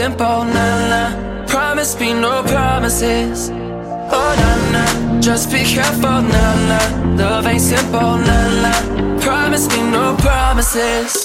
simple, nah, nah. Promise me no promises. Oh, nah, nah. Just be careful, nah, nah. Love ain't simple, nah, nah. Promise me no promises.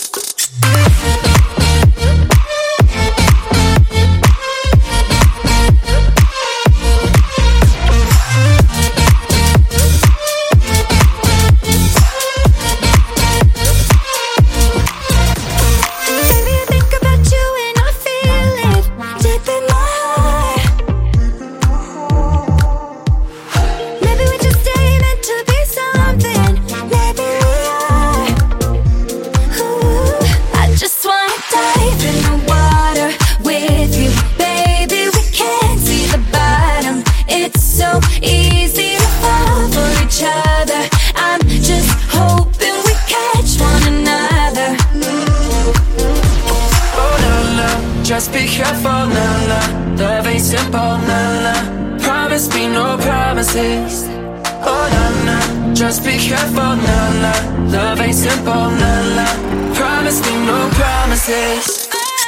Just be careful, nah, nah. Love ain't simple, nah, nah. Promise me no promises. Oh, nah, nah. Just be careful, nah, nah. Love ain't simple, nah, nah. Promise me no promises.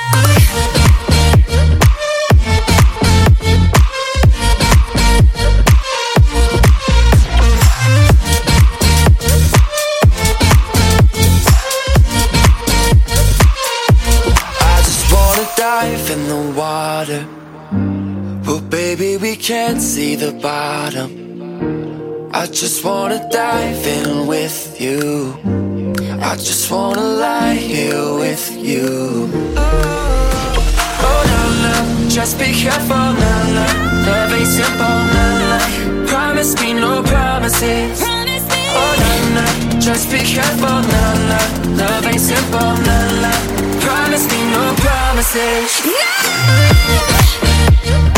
Dive in the water, but baby we can't see the bottom. I just wanna dive in with you. I just wanna lie here with you. Oh, no, no, just be careful, no, no. Love ain't simple, no, no. Promise me no promises. Oh, no, no, just be careful, no, no. Love ain't simple, no, no. Promise me no promises. No!